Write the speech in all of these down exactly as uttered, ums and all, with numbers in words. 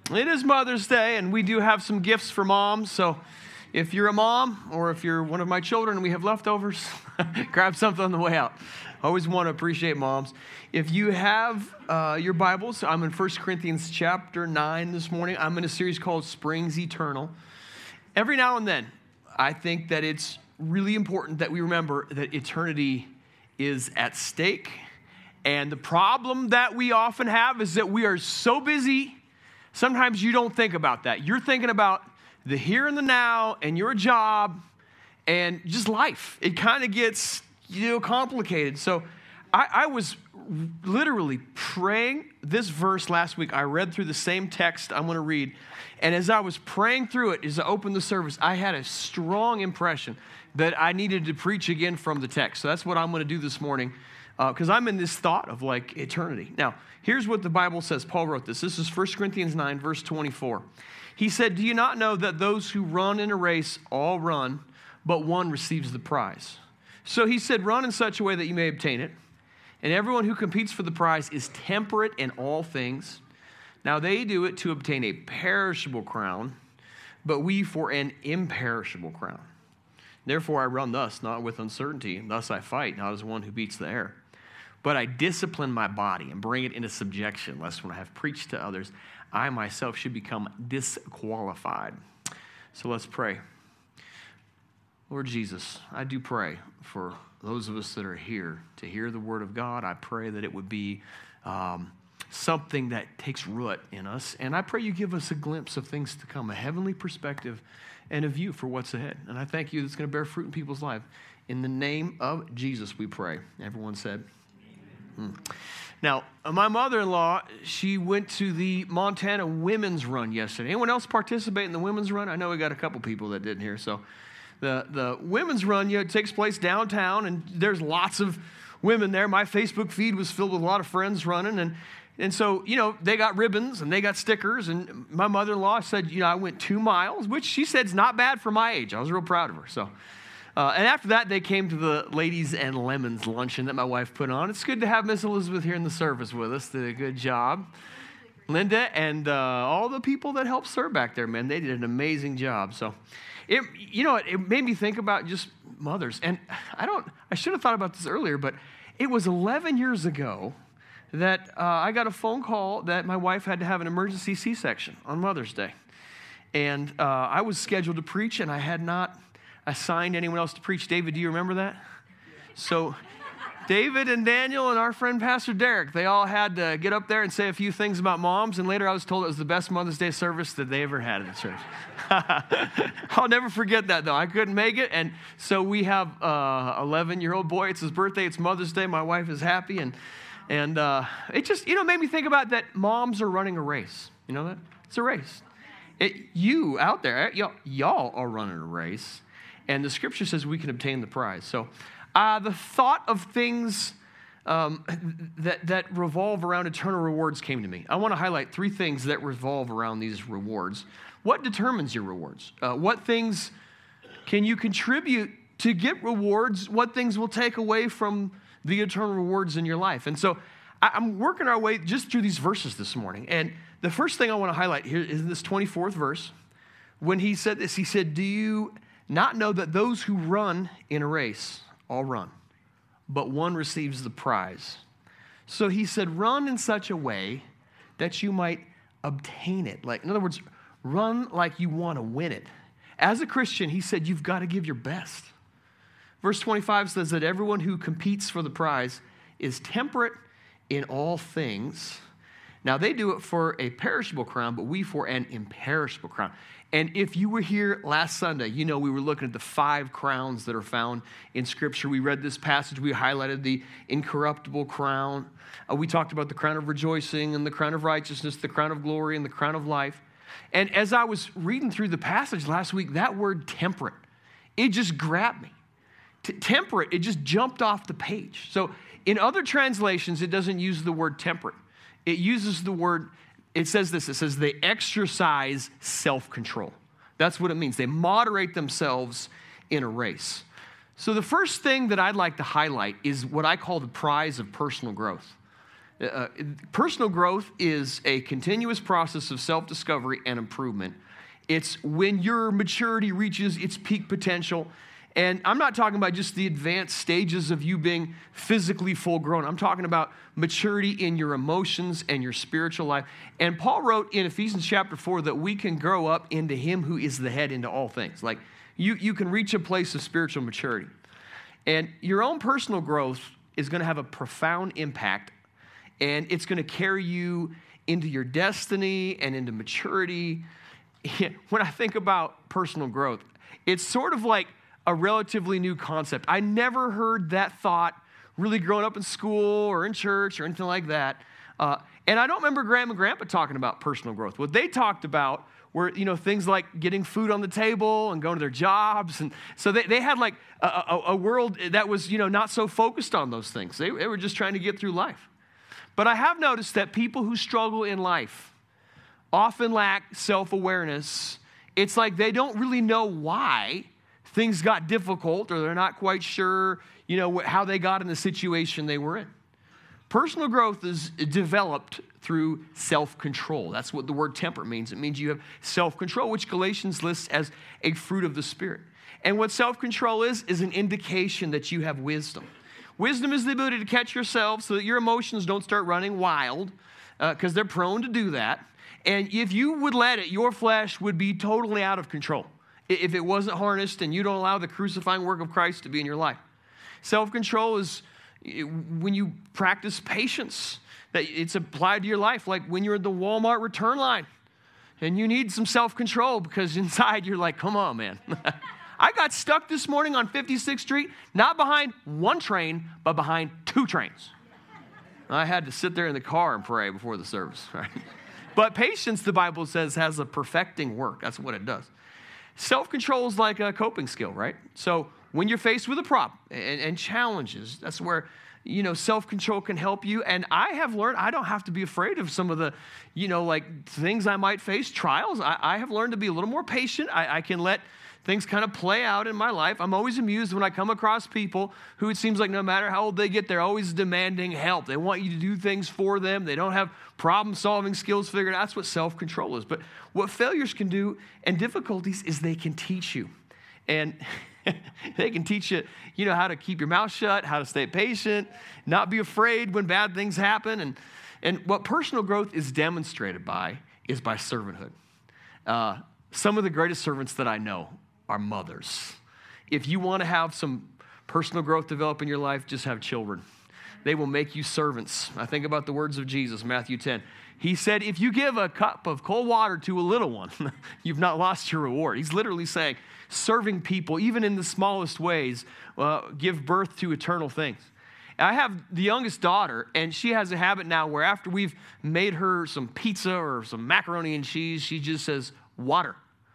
It is Mother's Day, and we do have some gifts for moms. So if you're a mom or if you're one of my children and we have leftovers, grab something on the way out. I always want to appreciate moms. If you have uh, your Bibles, I'm in First Corinthians chapter nine this morning. I'm in a series called Springs Eternal. Every now and then, I think that it's really important that we remember that eternity is at stake. And the problem that we often have is that we are so busy. Sometimes you don't think about that. You're thinking about the here and the now and your job and just life. It kind of gets, you know, complicated. So I, I was literally praying this verse last week. I read through the same text I'm going to read. And as I was praying through it, as I opened the service, I had a strong impression that I needed to preach again from the text. So that's what I'm going to do this morning. Because uh, I'm in this thought of like eternity. Now, here's what the Bible says. Paul wrote this. This is First Corinthians nine, verse twenty-four. He said, "Do you not know that those who run in a race all run, but one receives the prize?" So he said, run in such a way that you may obtain it. And everyone who competes for the prize is temperate in all things. Now they do it to obtain a perishable crown, but we for an imperishable crown. Therefore I run thus, not with uncertainty. Thus I fight, not as one who beats the air. But I discipline my body and bring it into subjection, lest when I have preached to others, I myself should become disqualified. So let's pray. Lord Jesus, I do pray for those of us that are here to hear the word of God. I pray that it would be um, something that takes root in us. And I pray you give us a glimpse of things to come, a heavenly perspective and a view for what's ahead. And I thank you that's going to bear fruit in people's life. In the name of Jesus, we pray. Everyone said, hmm. Now, my mother-in-law, she went to the Montana Women's Run yesterday. Anyone else participate in the Women's Run? I know we got a couple people that didn't here. So the, the Women's Run, you know, it takes place downtown, and there's lots of women there. My Facebook feed was filled with a lot of friends running, and And so, you know, they got ribbons and they got stickers. And my mother-in-law said, you know, I went two miles, which she said is not bad for my age. I was real proud of her. So, uh, and after that, they came to the Ladies and Lemons luncheon that my wife put on. It's good to have Miss Elizabeth here in the service with us. Did a good job. Linda and uh, all the people that helped serve back there, man, they did an amazing job. So, it, you know, it, it made me think about just mothers. And I don't, I should have thought about this earlier, but it was eleven years ago that uh, I got a phone call that my wife had to have an emergency C-section on Mother's Day. And uh, I was scheduled to preach, and I had not assigned anyone else to preach. David, do you remember that? So David and Daniel and our friend Pastor Derek, they all had to get up there and say a few things about moms, and later I was told it was the best Mother's Day service that they ever had in the church. I'll never forget that, though. I couldn't make it, and so we have an uh, eleven-year-old boy. It's his birthday. It's Mother's Day. My wife is happy, and And uh, it just, you know, made me think about that moms are running a race. You know that? It's a race. It, you out there, y'all, y'all are running a race. And the scripture says we can obtain the prize. So uh, the thought of things um, that, that revolve around eternal rewards came to me. I want to highlight three things that revolve around these rewards. What determines your rewards? Uh, what things can you contribute to get rewards? What things will take away from the eternal rewards in your life? And so I'm working our way just through these verses this morning. And the first thing I want to highlight here is this twenty-fourth verse. When he said this, he said, "Do you not know that those who run in a race all run, but one receives the prize?" So he said, run in such a way that you might obtain it. Like, in other words, run like you want to win it. As a Christian, he said, you've got to give your best. Verse twenty-five says that everyone who competes for the prize is temperate in all things. Now, they do it for a perishable crown, but we for an imperishable crown. And if you were here last Sunday, you know we were looking at the five crowns that are found in Scripture. We read this passage. We highlighted the incorruptible crown. Uh, we talked about the crown of rejoicing and the crown of righteousness, the crown of glory, and the crown of life. And as I was reading through the passage last week, that word temperate, it just grabbed me. T- temperate, it just jumped off the page. So in other translations, it doesn't use the word temperate. It uses the word, it says this, it says they exercise self-control. That's what it means. They moderate themselves in a race. So the first thing that I'd like to highlight is what I call the prize of personal growth. Uh, personal growth is a continuous process of self-discovery and improvement. It's when your maturity reaches its peak potential. And I'm not talking about just the advanced stages of you being physically full grown. I'm talking about maturity in your emotions and your spiritual life. And Paul wrote in Ephesians chapter four that we can grow up into him who is the head into all things. Like you, you can reach a place of spiritual maturity. And your own personal growth is going to have a profound impact, and it's going to carry you into your destiny and into maturity. When I think about personal growth, it's sort of like a relatively new concept. I never heard that thought really growing up in school or in church or anything like that. Uh, and I don't remember Grandma and Grandpa talking about personal growth. What they talked about were, you know, things like getting food on the table and going to their jobs. And so they, they had like a, a, a world that was, you know, not so focused on those things. They, they were just trying to get through life. But I have noticed that people who struggle in life often lack self-awareness. It's like they don't really know why things got difficult, or they're not quite sure, you know, how they got in the situation they were in. Personal growth is developed through self-control. That's what the word temper means. It means you have self-control, which Galatians lists as a fruit of the Spirit. And what self-control is, is an indication that you have wisdom. Wisdom is the ability to catch yourself so that your emotions don't start running wild, because uh, they're prone to do that. And if you would let it, your flesh would be totally out of control if it wasn't harnessed and you don't allow the crucifying work of Christ to be in your life. Self-control is when you practice patience, that it's applied to your life, like when you're at the Walmart return line and you need some self-control because inside you're like, come on, man. I got stuck this morning on fifty-sixth Street, not behind one train, but behind two trains. I had to sit there in the car and pray before the service, right? But patience, the Bible says, has a perfecting work. That's what it does. Self-control is like a coping skill, right? So when you're faced with a problem and, and challenges, that's where, you know, self-control can help you. And I have learned I don't have to be afraid of some of the, you know, like things I might face, trials. I, I have learned to be a little more patient. I, I can let things kind of play out in my life. I'm always amused when I come across people who it seems like no matter how old they get, they're always demanding help. They want you to do things for them. They don't have problem-solving skills figured out. That's what self-control is. But what failures can do and difficulties is they can teach you. And they can teach you, you know, how to keep your mouth shut, how to stay patient, not be afraid when bad things happen. And, and what personal growth is demonstrated by is by servanthood. Uh, some of the greatest servants that I know are mothers. If you want to have some personal growth develop in your life, just have children. They will make you servants. I think about the words of Jesus, Matthew ten. He said, if you give a cup of cold water to a little one, you've not lost your reward. He's literally saying, serving people, even in the smallest ways, uh, give birth to eternal things. I have the youngest daughter, and she has a habit now where after we've made her some pizza or some macaroni and cheese, she just says, water.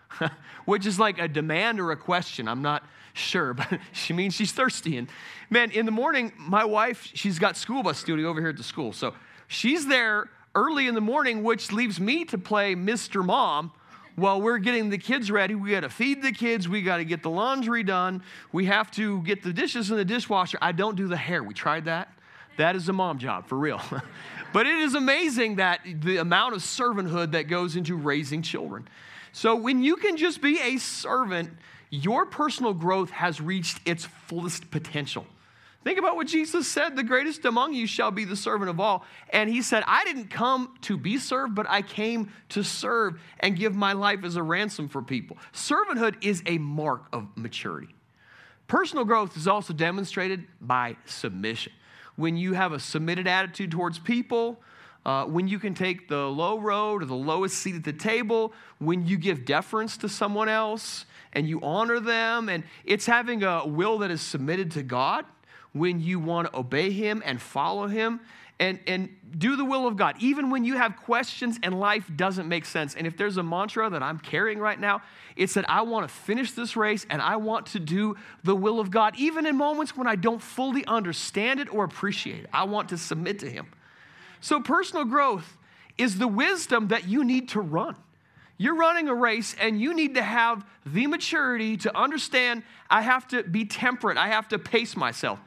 Which is like a demand or a question. I'm not sure, but she means she's thirsty. And man, in the morning, my wife, she's got school bus duty over here at the school. So she's there early in the morning, which leaves me to play Mister Mom while we're getting the kids ready. We got to feed the kids. We got to get the laundry done. We have to get the dishes in the dishwasher. I don't do the hair. We tried that. That is a mom job, for real. But it is amazing that the amount of servanthood that goes into raising children. So when you can just be a servant, your personal growth has reached its fullest potential. Think about what Jesus said, the greatest among you shall be the servant of all. And he said, I didn't come to be served, but I came to serve and give my life as a ransom for people. Servanthood is a mark of maturity. Personal growth is also demonstrated by submission. When you have a submitted attitude towards people, Uh, when you can take the low road or the lowest seat at the table, when you give deference to someone else and you honor them, and it's having a will that is submitted to God, when you want to obey him and follow him and, and do the will of God, even when you have questions and life doesn't make sense. And if there's a mantra that I'm carrying right now, it's that I want to finish this race and I want to do the will of God, even in moments when I don't fully understand it or appreciate it. I want to submit to him. So personal growth is the wisdom that you need to run. You're running a race and you need to have the maturity to understand I have to be temperate. I have to pace myself.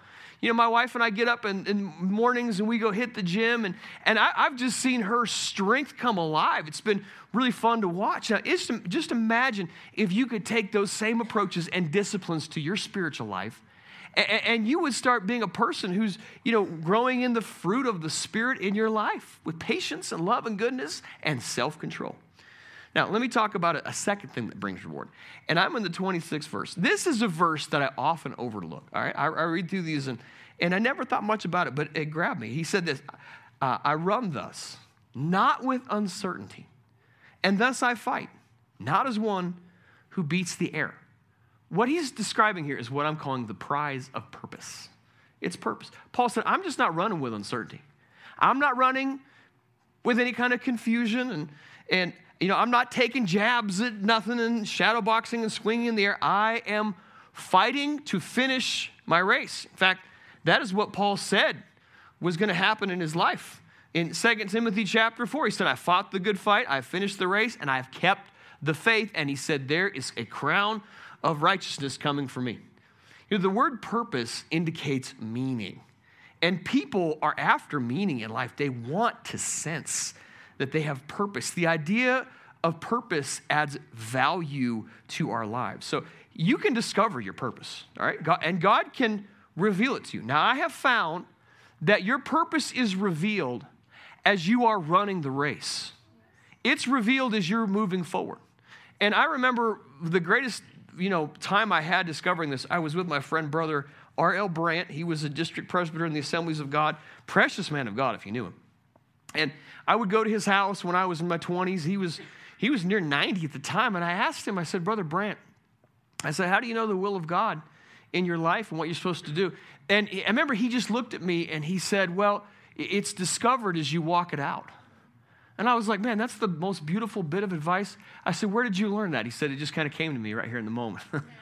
You know, my wife and I get up in, in mornings and we go hit the gym, and, and I, I've just seen her strength come alive. It's been really fun to watch. Now, it's, just imagine if you could take those same approaches and disciplines to your spiritual life, and, and you would start being a person who's, you know, growing in the fruit of the Spirit in your life with patience and love and goodness and self-control. Now, let me talk about a second thing that brings reward. And I'm in the twenty-sixth verse. This is a verse that I often overlook, all right? I, I read through these, and, and I never thought much about it, but it grabbed me. He said this, uh, I run thus, not with uncertainty, and thus I fight, not as one who beats the air. What he's describing here is what I'm calling the prize of purpose. It's purpose. Paul said, I'm just not running with uncertainty. I'm not running with any kind of confusion, and and you know, I'm not taking jabs at nothing and shadow boxing and swinging in the air. I am fighting to finish my race. In fact, that is what Paul said was going to happen in his life. In Second Timothy chapter four, he said, I fought the good fight, I finished the race, and I've kept the faith. And he said, there is a crown of righteousness coming for me. You know, the word purpose indicates meaning. And people are after meaning in life. They want to sense that they have purpose. The idea of purpose adds value to our lives. So you can discover your purpose, all right? God, and God can reveal it to you. Now, I have found that your purpose is revealed as you are running the race. It's revealed as you're moving forward. And I remember the greatest, you know, time I had discovering this. I was with my friend, brother R L Brandt. He was a district presbyter in the Assemblies of God, precious man of God, if you knew him. And I would go to his house when I was in my twenties. He was, he was near ninety at the time. And I asked him, I said, Brother Brandt, I said, how do you know the will of God in your life and what you're supposed to do? And I remember he just looked at me and he said, well, it's discovered as you walk it out. And I was like, man, that's the most beautiful bit of advice. I said, where did you learn that? He said, it just kind of came to me right here in the moment.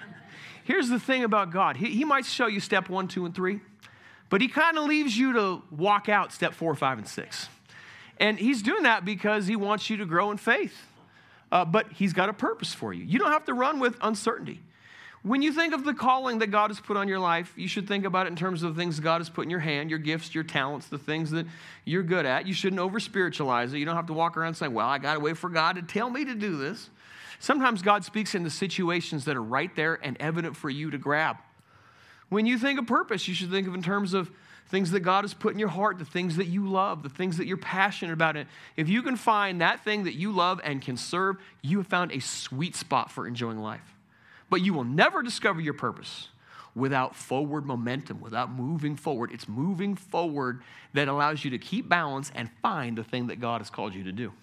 Here's the thing about God. He, he might show you step one, two, and three, but he kind of leaves you to walk out step four, five, and six. And he's doing that because he wants you to grow in faith. Uh, but he's got a purpose for you. You don't have to run with uncertainty. When you think of the calling that God has put on your life, you should think about it in terms of the things God has put in your hand, your gifts, your talents, the things that you're good at. You shouldn't over-spiritualize it. You don't have to walk around saying, well, I got to wait for God to tell me to do this. Sometimes God speaks in the situations that are right there and evident for you to grab. When you think of purpose, you should think of in terms of things that God has put in your heart, the things that you love, the things that you're passionate about. And if you can find that thing that you love and can serve, you have found a sweet spot for enjoying life. But you will never discover your purpose without forward momentum, without moving forward. It's moving forward that allows you to keep balance and find the thing that God has called you to do.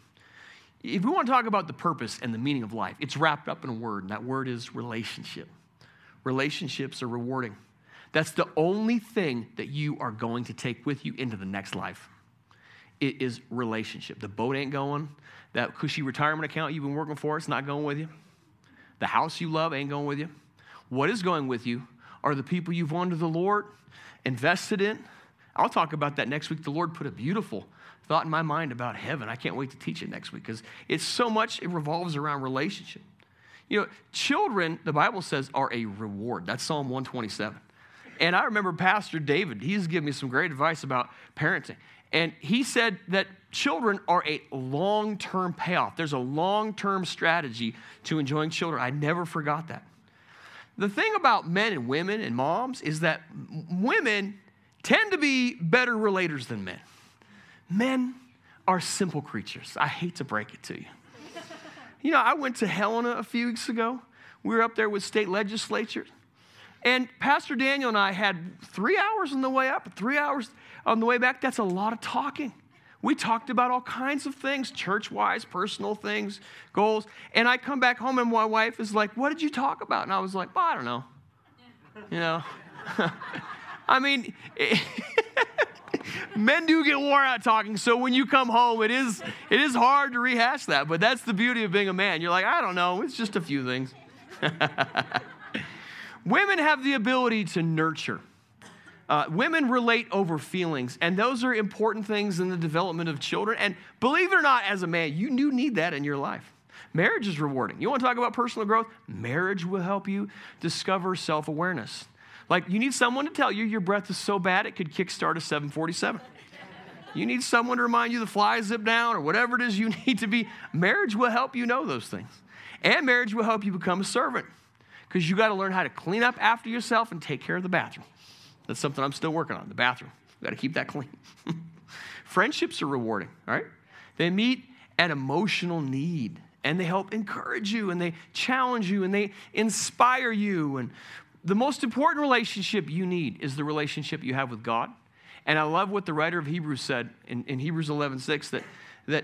If we want to talk about the purpose and the meaning of life, it's wrapped up in a word, and that word is relationship. Relationships are rewarding. That's the only thing that you are going to take with you into the next life. It is relationship. The boat ain't going. That cushy retirement account you've been working for, it's not going with you. The house you love ain't going with you. What is going with you are the people you've won to the Lord, invested in. I'll talk about that next week. The Lord put a beautiful thought in my mind about heaven. I can't wait to teach it next week because it's so much, it revolves around relationship. You know, children, the Bible says, are a reward. That's Psalm one twenty-seven. And I remember Pastor David, he's given me some great advice about parenting. And he said that children are a long-term payoff. There's a long-term strategy to enjoying children. I never forgot that. The thing about men and women and moms is that women tend to be better relators than men. Men are simple creatures. I hate to break it to you. You know, I went to Helena a few weeks ago. We were up there with state legislatures. And Pastor Daniel and I had three hours on the way up, three hours on the way back. That's a lot of talking. We talked about all kinds of things, church-wise, personal things, goals. And I come back home and my wife is like, what did you talk about? And I was like, well, I don't know. You know? I mean, it, men do get wore out talking. So when you come home, it is, it is hard to rehash that. But that's the beauty of being a man. You're like, I don't know. It's just a few things. Women have the ability to nurture. Uh, women relate over feelings, and those are important things in the development of children. And believe it or not, as a man, you do need that in your life. Marriage is rewarding. You want to talk about personal growth? Marriage will help you discover self-awareness. Like, you need someone to tell you your breath is so bad it could kickstart a seven forty-seven. You need someone to remind you the flies zip down or whatever it is you need to be. Marriage will help you know those things. And marriage will help you become a servant, because you got to learn how to clean up after yourself and take care of the bathroom. That's something I'm still working on, the bathroom. You got to keep that clean. Friendships are rewarding, all right? They meet an emotional need, and they help encourage you, and they challenge you, and they inspire you. And the most important relationship you need is the relationship you have with God. And I love what the writer of Hebrews said in, in Hebrews eleven six, that, that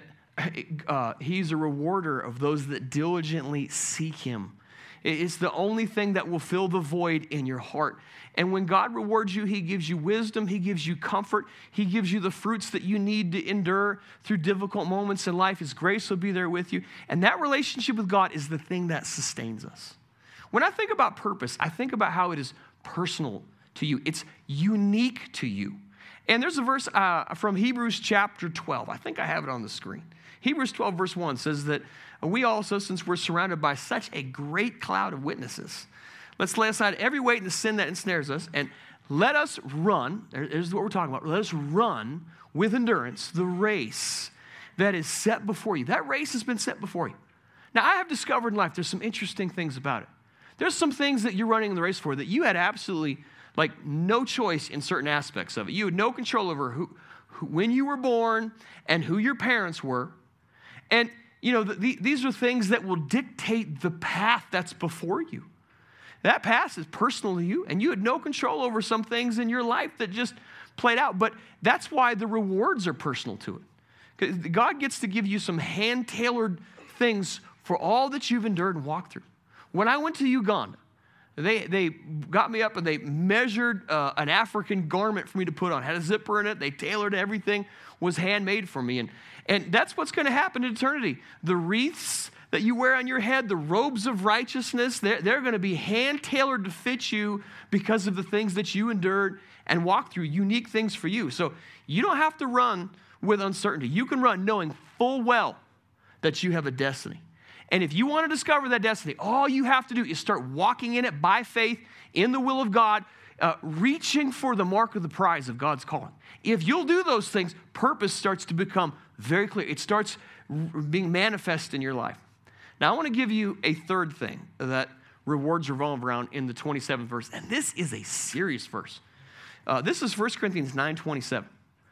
uh, he's a rewarder of those that diligently seek him. It's the only thing that will fill the void in your heart. And when God rewards you, he gives you wisdom, he gives you comfort, he gives you the fruits that you need to endure through difficult moments in life. His grace will be there with you. And that relationship with God is the thing that sustains us. When I think about purpose, I think about how it is personal to you. It's unique to you. And there's a verse uh, from Hebrews chapter twelve. I think I have it on the screen. Hebrews twelve verse one says that we also, since we're surrounded by such a great cloud of witnesses, let's lay aside every weight and the sin that ensnares us, and let us run, here's what we're talking about, let us run with endurance the race that is set before you. That race has been set before you. Now, I have discovered in life there's some interesting things about it. There's some things that you're running the race for that you had absolutely like no choice in certain aspects of it. You had no control over who, who when you were born and who your parents were. And, you know, the, the, these are things that will dictate the path that's before you. That path is personal to you, and you had no control over some things in your life that just played out. But that's why the rewards are personal to it. Because God gets to give you some hand-tailored things for all that you've endured and walked through. When I went to Uganda, They they got me up and they measured uh, an African garment for me to put on. Had a zipper in it. They tailored everything. Was handmade for me. And, and that's what's going to happen in eternity. The wreaths that you wear on your head, the robes of righteousness, they're, they're going to be hand-tailored to fit you because of the things that you endured and walked through, unique things for you. So you don't have to run with uncertainty. You can run knowing full well that you have a destiny. And if you want to discover that destiny, all you have to do is start walking in it by faith in the will of God, uh, reaching for the mark of the prize of God's calling. If you'll do those things, purpose starts to become very clear. It starts r- being manifest in your life. Now, I want to give you a third thing that rewards revolve around in the twenty-seventh verse. And this is a serious verse. Uh, this is First Corinthians nine twenty-seven.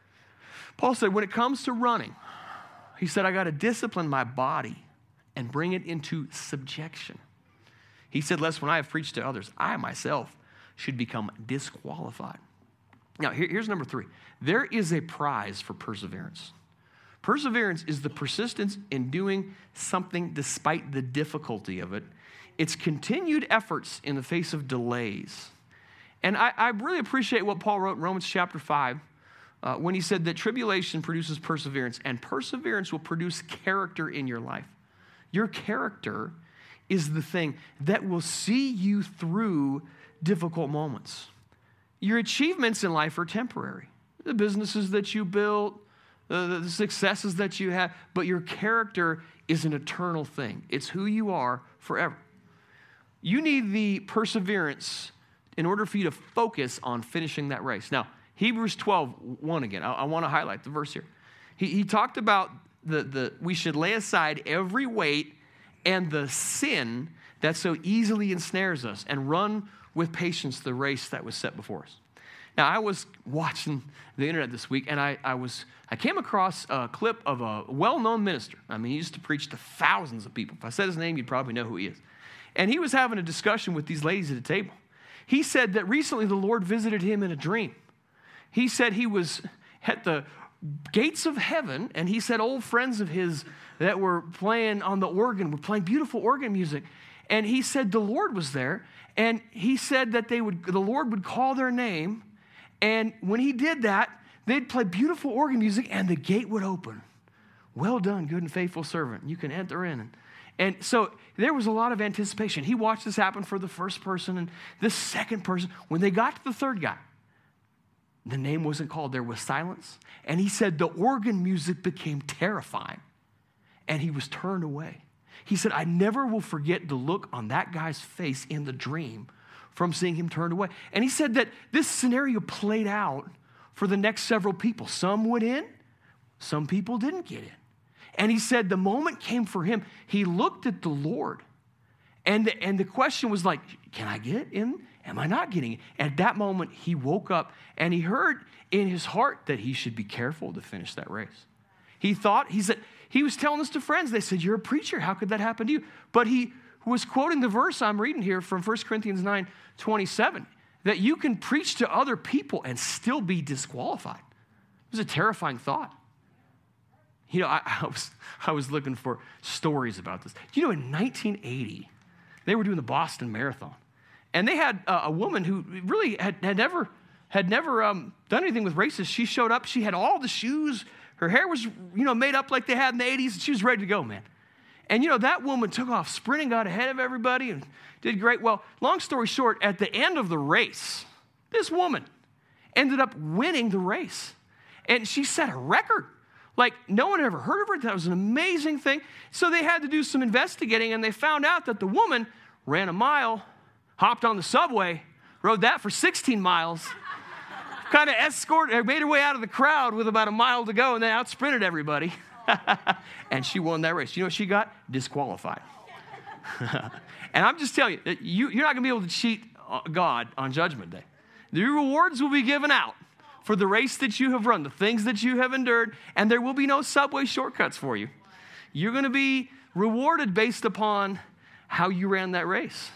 Paul said, when it comes to running, he said, I got to discipline my body and bring it into subjection. He said, lest when I have preached to others, I myself should become disqualified. Now, here, here's number three. There is a prize for perseverance. Perseverance is the persistence in doing something despite the difficulty of it. It's continued efforts in the face of delays. And I, I really appreciate what Paul wrote in Romans chapter five uh, when he said that tribulation produces perseverance, and perseverance will produce character in your life. Your character is the thing that will see you through difficult moments. Your achievements in life are temporary. The businesses that you built, the, the successes that you have, but your character is an eternal thing. It's who you are forever. You need the perseverance in order for you to focus on finishing that race. Now, Hebrews twelve one again. I, I want to highlight the verse here. He, he talked about The, the, we should lay aside every weight and the sin that so easily ensnares us and run with patience the race that was set before us. Now, I was watching the internet this week, and I, I was I came across a clip of a well-known minister. I mean, he used to preach to thousands of people. If I said his name, you'd probably know who he is. And he was having a discussion with these ladies at a table. He said that recently the Lord visited him in a dream. He said he was at the gates of heaven, and he said old friends of his that were playing on the organ were playing beautiful organ music, and he said the Lord was there, and he said that they would the Lord would call their name, and when he did that, they'd play beautiful organ music, and the gate would open. Well done, good and faithful servant. You can enter in. And, and so there was a lot of anticipation. He watched this happen for the first person and the second person. When they got to the third guy, the name wasn't called. There was silence. And he said the organ music became terrifying, and he was turned away. He said, I never will forget the look on that guy's face in the dream from seeing him turned away. And he said that this scenario played out for the next several people. Some went in, some people didn't get in. And he said the moment came for him, he looked at the Lord. And the, and the question was like, can I get in? Am I not getting in? At that moment, he woke up and he heard in his heart that he should be careful to finish that race. He thought, he said, he was telling this to friends. They said, you're a preacher. How could that happen to you? But he was quoting the verse I'm reading here from First Corinthians nine twenty-seven, that you can preach to other people and still be disqualified. It was a terrifying thought. You know, I, I, was, I was looking for stories about this. You know, in nineteen eighty, they were doing the Boston Marathon. And they had uh, a woman who really had, had never, had never um, done anything with races. She showed up. She had all the shoes. Her hair was, you know, made up like they had in the eighties. She was ready to go, man. And, you know, that woman took off sprinting, got ahead of everybody, and did great. Well, long story short, at the end of the race, this woman ended up winning the race. And she set a record. Like, no one had ever heard of her. That was an amazing thing. So they had to do some investigating, and they found out that the woman ran a mile, hopped on the subway, rode that for sixteen miles, kind of escorted, made her way out of the crowd with about a mile to go, and then out-sprinted everybody. And she won that race. You know what she got? Disqualified. And I'm just telling you, you you're not going to be able to cheat God on Judgment Day. The rewards will be given out for the race that you have run, the things that you have endured, and there will be no subway shortcuts for you. You're going to be rewarded based upon how you ran that race.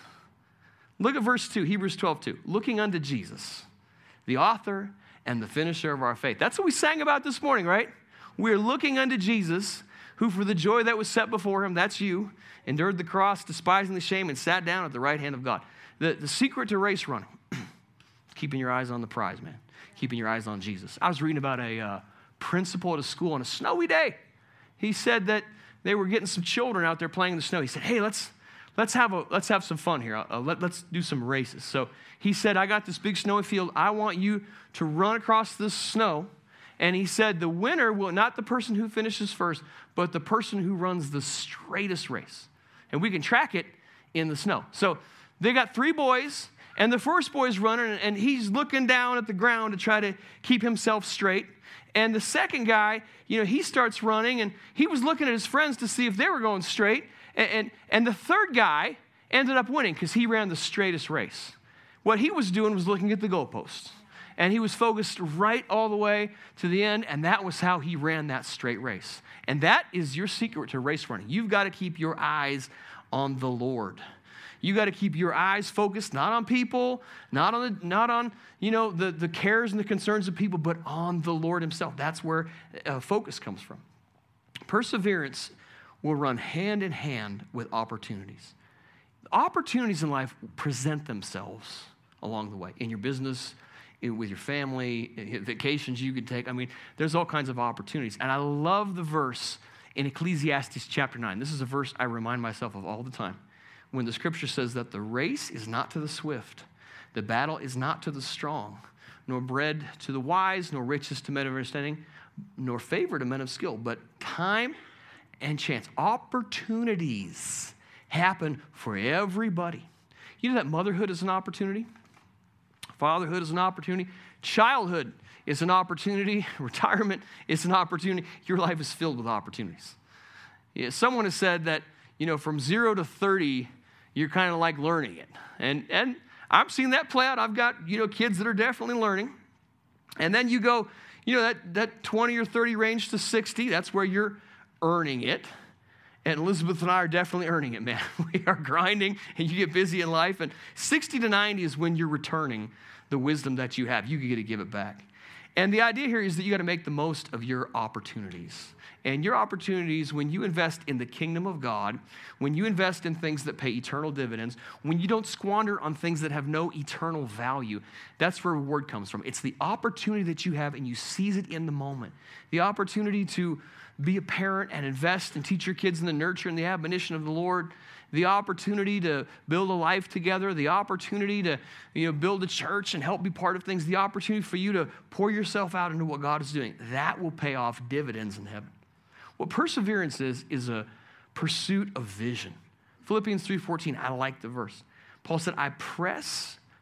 Look at verse two, Hebrews twelve two. Looking unto Jesus, the author and the finisher of our faith. That's what we sang about this morning, right? We're looking unto Jesus, who for the joy that was set before him, that's you, endured the cross, despising the shame, and sat down at the right hand of God. The, the secret to race running, keeping your eyes on the prize, man. Keeping your eyes on Jesus. I was reading about a uh, principal at a school on a snowy day. He said that they were getting some children out there playing in the snow. He said, hey, let's let's have a let's have some fun here. Uh, let, let's do some races. So he said, I got this big snowy field. I want you to run across this snow. And he said, the winner will not the person who finishes first, but the person who runs the straightest race. And we can track it in the snow. So they got three boys. And the first boy's running, and he's looking down at the ground to try to keep himself straight. And the second guy, you know, he starts running, and he was looking at his friends to see if they were going straight. And, and, and the third guy ended up winning because he ran the straightest race. What he was doing was looking at the goalposts. And he was focused right all the way to the end, and that was how he ran that straight race. And that is your secret to race running. You've got to keep your eyes on the Lord. You got to keep your eyes focused not on people, not on the, not on you know the, the cares and the concerns of people, but on the Lord himself. That's where uh, focus comes from. Perseverance will run hand in hand with opportunities. Opportunities in life present themselves along the way. In your business, in, with your family, vacations you could take. I mean, there's all kinds of opportunities. And I love the verse in Ecclesiastes chapter nine. This is a verse I remind myself of all the time. When the scripture says that the race is not to the swift, the battle is not to the strong, nor bread to the wise, nor riches to men of understanding, nor favor to men of skill, but time and chance. Opportunities happen for everybody. You know that motherhood is an opportunity? Fatherhood is an opportunity. Childhood is an opportunity. Retirement is an opportunity. Your life is filled with opportunities. Yeah, someone has said that, you know, from zero to thirty, you're kind of like learning it. And and I've seen that play out. I've got, you know, kids that are definitely learning. And then you go, you know, that, that twenty or thirty range to sixty, that's where you're earning it. And Elizabeth and I are definitely earning it, man. We are grinding, and you get busy in life. And sixty to ninety is when you're returning the wisdom that you have. You get to give it back. And the idea here is that you got to make the most of your opportunities. And your opportunities, when you invest in the kingdom of God, when you invest in things that pay eternal dividends, when you don't squander on things that have no eternal value, that's where reward comes from. It's the opportunity that you have, and you seize it in the moment. The opportunity to be a parent and invest and teach your kids in the nurture and the admonition of the Lord. The opportunity to build a life together, the opportunity to, you know, build a church and help be part of things, the opportunity for you to pour yourself out into what God is doing. That will pay off dividends in heaven. What perseverance is, is a pursuit of vision. Philippians three fourteen, I like the verse. Paul said, I press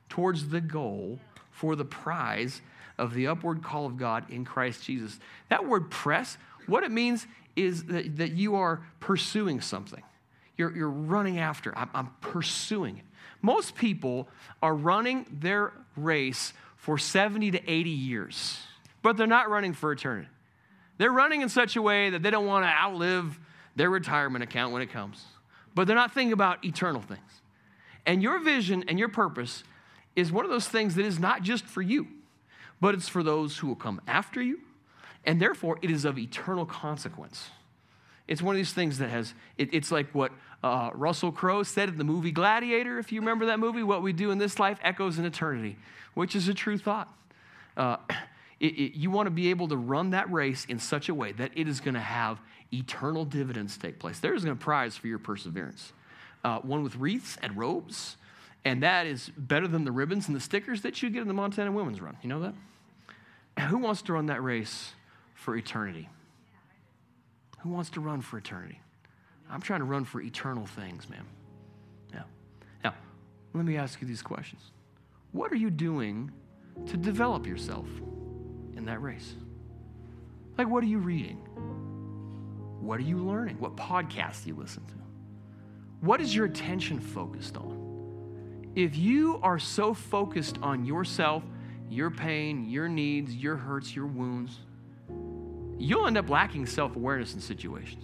towards the goal for the prize of the upward call of God in Christ Jesus. That word press, what it means is that, that you are pursuing something. You're, you're running after. I'm, I'm pursuing it. Most people are running their race for seventy to eighty years, but they're not running for eternity. They're running in such a way that they don't want to outlive their retirement account when it comes, but they're not thinking about eternal things. And your vision and your purpose is one of those things that is not just for you, but it's for those who will come after you, and therefore it is of eternal consequence. It's one of these things that has, it, it's like what uh, Russell Crowe said in the movie Gladiator, if you remember that movie, what we do in this life echoes in eternity, which is a true thought. Uh, it, it, you want to be able to run that race in such a way that it is going to have eternal dividends take place. There is a prize for your perseverance, uh, one with wreaths and robes, and that is better than the ribbons and the stickers that you get in the Montana Women's Run. You know that? And who wants to run that race for eternity? Who wants to run for eternity? I'm trying to run for eternal things, man. Yeah. Now, let me ask you these questions. What are you doing to develop yourself in that race? Like, what are you reading? What are you learning? What podcasts do you listen to? What is your attention focused on? If you are so focused on yourself, your pain, your needs, your hurts, your wounds, you'll end up lacking self-awareness in situations.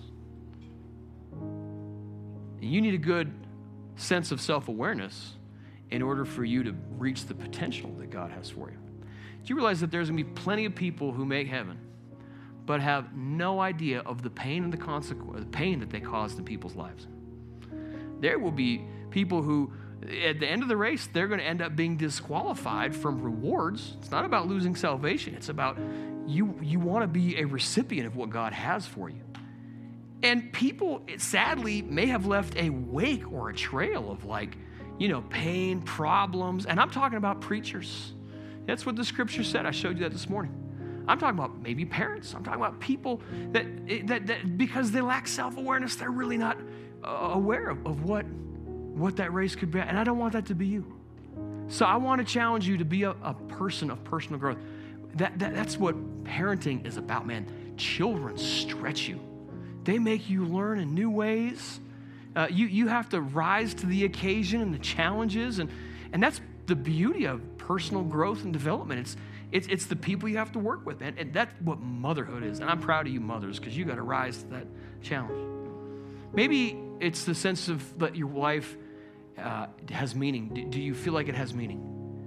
And you need a good sense of self-awareness in order for you to reach the potential that God has for you. Do you realize that there's going to be plenty of people who make heaven but have no idea of the pain and the consequence, the pain that they caused in people's lives? There will be people who, at the end of the race, they're going to end up being disqualified from rewards. It's not about losing salvation. It's about you, you want to be a recipient of what God has for you. And people, sadly, may have left a wake or a trail of like, you know, pain, problems. And I'm talking about preachers. That's what the scripture said. I showed you that this morning. I'm talking about maybe parents. I'm talking about people that, that, that because they lack self-awareness, they're really not uh, aware of, of what, what that race could be. And I don't want that to be you. So I want to challenge you to be a, a person of personal growth. That, that That's what parenting is about, man. Children stretch you. They make you learn in new ways. Uh, you, you have to rise to the occasion and the challenges. And, and that's the beauty of personal growth and development. It's, it's, it's the people you have to work with, man. And that's what motherhood is. And I'm proud of you mothers because you got to rise to that challenge. Maybe it's the sense of that your life uh, has meaning. Do, do you feel like it has meaning?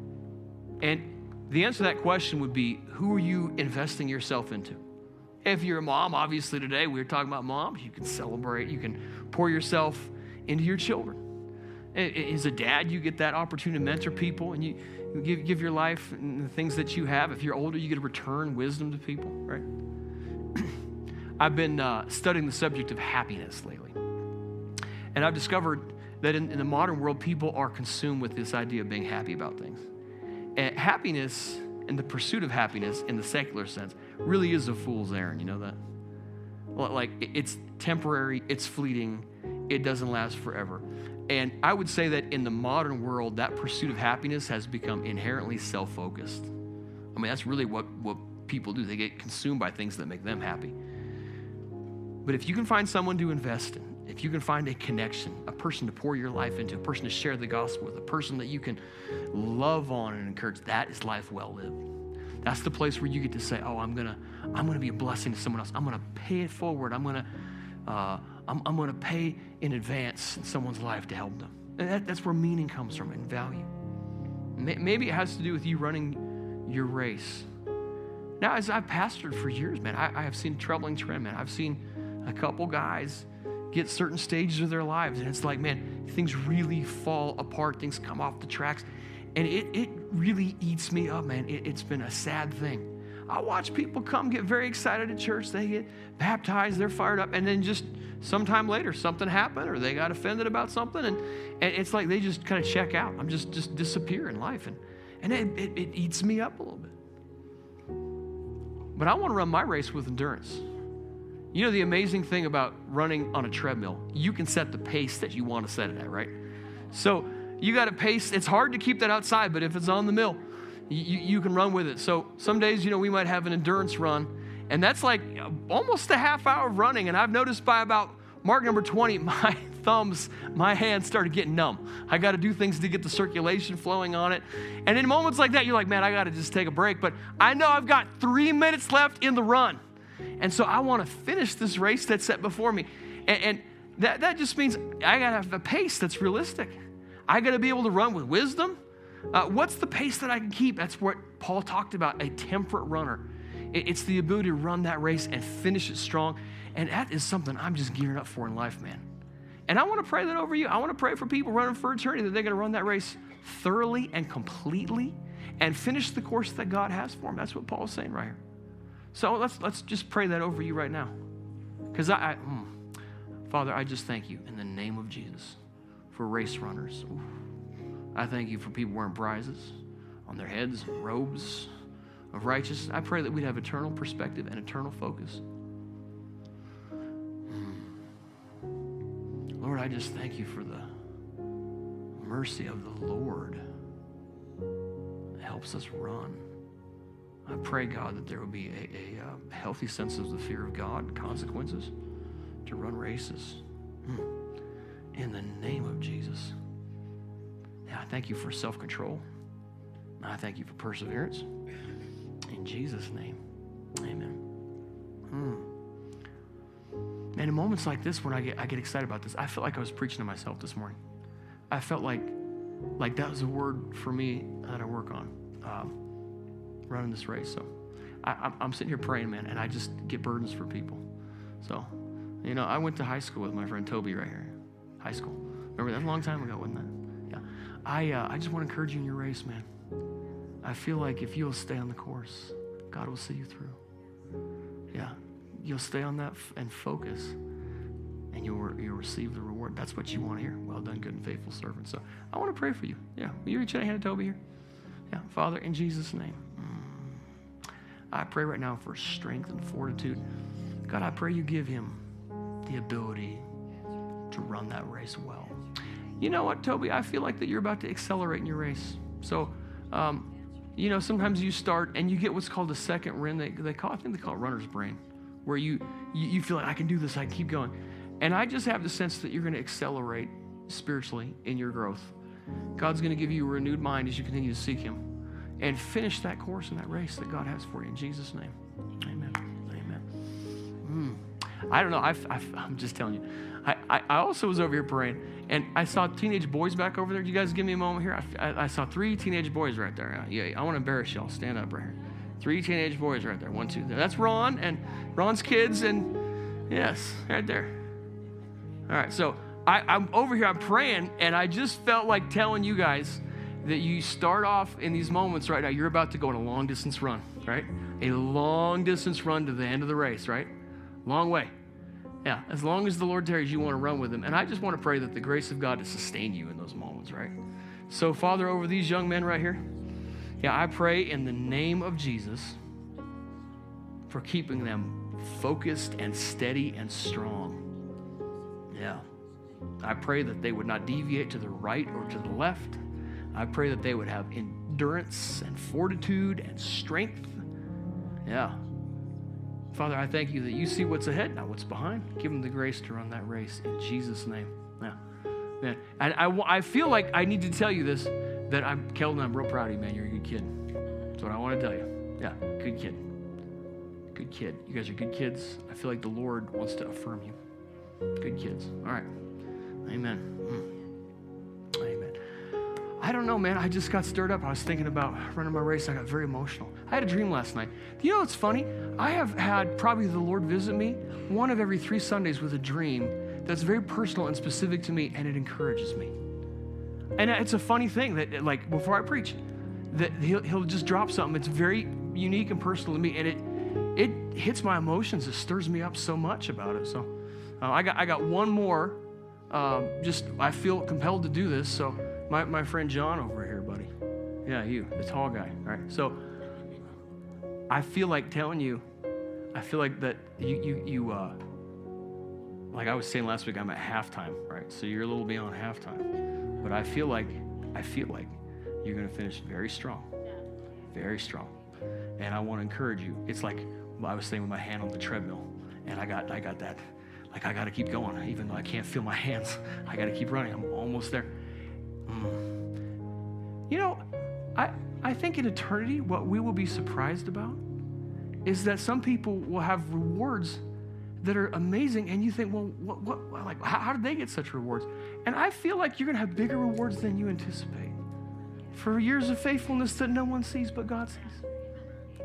And the answer to that question would be, who are you investing yourself into? If you're a mom, obviously today we were talking about moms. You can celebrate. You can pour yourself into your children. As a dad, you get that opportunity to mentor people, and you, you give, give your life and the things that you have. If you're older, you get to return wisdom to people, right? I've been uh, studying the subject of happiness lately. And I've discovered that in, in the modern world, people are consumed with this idea of being happy about things. And happiness and the pursuit of happiness in the secular sense really is a fool's errand. You know that? Like, it's temporary, it's fleeting, it doesn't last forever. And I would say that in the modern world, that pursuit of happiness has become inherently self-focused. I mean, that's really what, what people do. They get consumed by things that make them happy. But if you can find someone to invest in, if you can find a connection, a person to pour your life into, a person to share the gospel with, a person that you can love on and encourage, that is life well lived. That's the place where you get to say, oh, I'm gonna, I'm gonna be a blessing to someone else. I'm gonna pay it forward. I'm gonna, uh, I'm, I'm gonna pay in advance in someone's life to help them. And that, that's where meaning comes from and value. Maybe it has to do with you running your race. Now, as I've pastored for years, man, I, I have seen a troubling trend, man. I've seen a couple guys get certain stages of their lives, and it's like, man, things really fall apart. Things come off the tracks. And it, it really eats me up, man. It, it's been a sad thing. I watch people come get very excited at church. They get baptized. They're fired up. And then just sometime later, something happened or they got offended about something. And, and it's like they just kind of check out. I'm just, just disappear in life. And, and it, it, it eats me up a little bit. But I want to run my race with endurance. You know the amazing thing about running on a treadmill, you can set the pace that you want to set it at, right? So you got to pace. It's hard to keep that outside, but if it's on the mill, you, you can run with it. So some days, you know, we might have an endurance run, and that's like almost a half hour of running. And I've noticed by about mark number twenty, my thumbs, my hands started getting numb. I got to do things to get the circulation flowing on it. And in moments like that, you're like, man, I got to just take a break. But I know I've got three minutes left in the run. And so I want to finish this race that's set before me. And, and that, that just means I got to have a pace that's realistic. I got to be able to run with wisdom. Uh, what's the pace that I can keep? That's what Paul talked about, a temperate runner. It, it's the ability to run that race and finish it strong. And that is something I'm just gearing up for in life, man. And I want to pray that over you. I want to pray for people running for eternity that they're going to run that race thoroughly and completely and finish the course that God has for them. That's what Paul's saying right here. So let's let's just pray that over you right now. Because I, I mm, Father, I just thank you in the name of Jesus for race runners. Ooh. I thank you for people wearing prizes on their heads, robes of righteousness. I pray that we'd have eternal perspective and eternal focus. Lord, I just thank you for the mercy of the Lord that helps us run. I pray, God, that there will be a, a, a healthy sense of the fear of God, consequences to run races. In the name of Jesus. Yeah, I thank you for self-control. I thank you for perseverance. In Jesus' name, amen. Hmm. And in moments like this, when I get I get excited about this, I felt like I was preaching to myself this morning. I felt like like that was a word for me that I work on, um, running this race. So I, I'm sitting here praying, man, and I just get burdens for people. So, you know, I went to high school with my friend Toby right here. High school. Remember that? A long time ago, wasn't that? Yeah. I uh, I just want to encourage you in your race, man. I feel like if you'll stay on the course, God will see you through. Yeah. You'll stay on that f- and focus, and you'll, re- you'll receive the reward. That's what you want to hear. Well done, good and faithful servant. So I want to pray for you. Yeah. Will you reach out a hand to Toby here? Yeah. Father, in Jesus' name, mm, I pray right now for strength and fortitude. God, I pray you give him the ability to run that race well. You know what, Toby? I feel like that you're about to accelerate in your race. So, um, you know, sometimes you start and you get what's called a second wind. They, they call, I think they call it runner's brain, where you, you you feel like I can do this, I can keep going. And I just have the sense that you're going to accelerate spiritually in your growth. God's going to give you a renewed mind as you continue to seek him and finish that course and that race that God has for you in Jesus' name. Amen. Amen. Mm. I don't know. I've, I've, I'm just telling you. I, I, I also was over here praying, and I saw teenage boys back over there. Do you guys give me a moment here? I, I, I saw three teenage boys right there. Yeah, I want to embarrass y'all. Stand up right here. Three teenage boys right there. One, two. That's Ron and Ron's kids, and yes, right there. All right, so I, I'm over here. I'm praying, and I just felt like telling you guys that you start off in these moments right now. You're about to go on a long distance run, right? A long distance run to the end of the race, right? Long way. Yeah, as long as the Lord tarries, you want to run with him. And I just want to pray that the grace of God to sustain you in those moments, right? So, Father, over these young men right here, yeah, I pray in the name of Jesus for keeping them focused and steady and strong. Yeah. I pray that they would not deviate to the right or to the left. I pray that they would have endurance and fortitude and strength. Yeah. Father, I thank you that you see what's ahead, not what's behind. Give them the grace to run that race in Jesus' name. Yeah. Man. And I, I feel like I need to tell you this, that I'm, Keldon, I'm real proud of you, man. You're a good kid. That's what I want to tell you. Yeah, good kid. Good kid. You guys are good kids. I feel like the Lord wants to affirm you. Good kids. All right. Amen. Mm. Amen. I don't know, man. I just got stirred up. I was thinking about running my race. I got very emotional. I had a dream last night. You know what's funny? I have had probably the Lord visit me one of every three Sundays with a dream that's very personal and specific to me, and it encourages me. And it's a funny thing that, like, before I preach, that he'll, he'll just drop something. It's very unique and personal to me, and it it hits my emotions. It stirs me up so much about it. So uh, I got I got one more. Um, just I feel compelled to do this. So my my friend John over here, buddy. Yeah, you, the tall guy. All right. So I feel like telling you. I feel like that you you you. Uh, like I was saying last week, I'm at halftime, right? So you're a little beyond halftime. But I feel like, I feel like you're going to finish very strong, very strong. And I want to encourage you. It's like I was saying with my hand on the treadmill, and I got, I got that, like I got to keep going, even though I can't feel my hands. I got to keep running. I'm almost there. Mm. You know, I, I think in eternity, what we will be surprised about is that some people will have rewards that are amazing, and you think, well, what, what like, how, how did they get such rewards? And I feel like you're going to have bigger rewards than you anticipate for years of faithfulness that no one sees but God sees.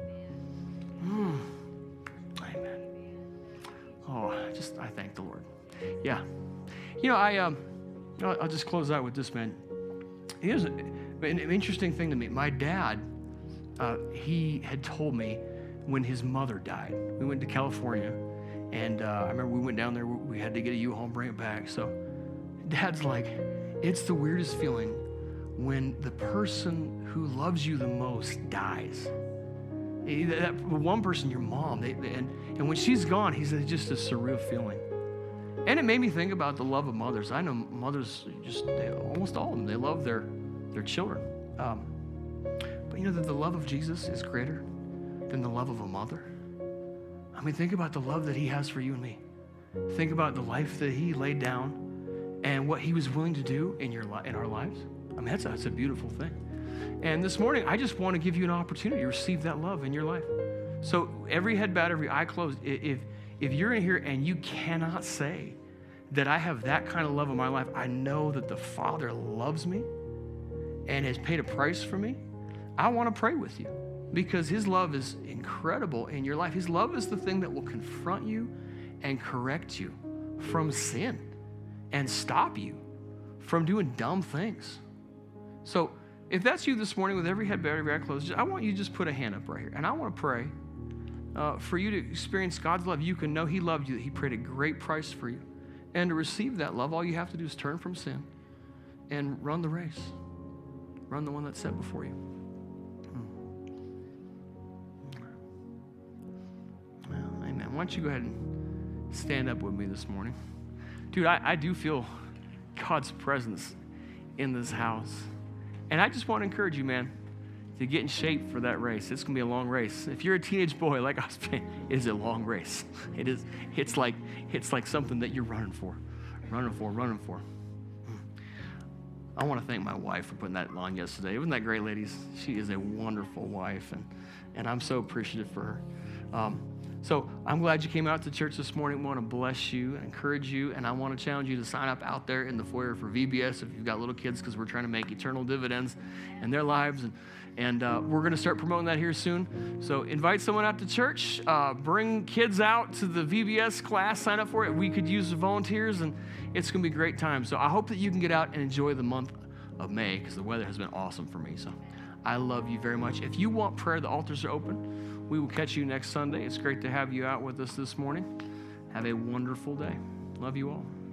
Mm. Amen. Oh, I just, I thank the Lord. Yeah. You know, I, um, I'll, I'll just close out with this, man. Here's an, an interesting thing to me. My dad, uh, he had told me when his mother died. We went to California, and uh, I remember we went down there. We had to get a U-Haul and bring it back. So Dad's like, it's the weirdest feeling when the person who loves you the most dies. That one person, your mom, they, and, and when she's gone, he said, it's just a surreal feeling. And it made me think about the love of mothers. I know mothers, just they, almost all of them, they love their, their children. Um, but you know that the love of Jesus is greater than the love of a mother. I mean, think about the love that he has for you and me. Think about the life that he laid down and what he was willing to do in your in our lives. I mean, that's a, that's a beautiful thing. And this morning, I just want to give you an opportunity to receive that love in your life. So every head bowed, every eye closed. If, if you're in here and you cannot say that I have that kind of love in my life, I know that the Father loves me and has paid a price for me, I want to pray with you because his love is incredible in your life. His love is the thing that will confront you and correct you from sin and stop you from doing dumb things. So if that's you this morning with every head bowed, every eye closed, I want you to just put a hand up right here. And I want to pray uh, for you to experience God's love. You can know he loved you, that he paid a great price for you. And to receive that love, all you have to do is turn from sin and run the race. Run the one that's set before you. Well, amen. Why don't you go ahead and stand up with me this morning. Dude, I, I do feel God's presence in this house. And I just want to encourage you, man, to get in shape for that race. It's going to be a long race. If you're a teenage boy like I was saying, it is a long race. It is, it's like, it's like something that you're running for, running for, running for. I want to thank my wife for putting that on yesterday. Wasn't that great, ladies? She is a wonderful wife, and, and I'm so appreciative for her. Um, So I'm glad you came out to church this morning. I want to bless you, encourage you, and I want to challenge you to sign up out there in the foyer for V B S if you've got little kids, because we're trying to make eternal dividends in their lives. And, and uh, we're going to start promoting that here soon. So invite someone out to church. Uh, bring kids out to the V B S class. Sign up for it. We could use the volunteers, and it's going to be a great time. So I hope that you can get out and enjoy the month of May, because the weather has been awesome for me. So I love you very much. If you want prayer, the altars are open. We will catch you next Sunday. It's great to have you out with us this morning. Have a wonderful day. Love you all.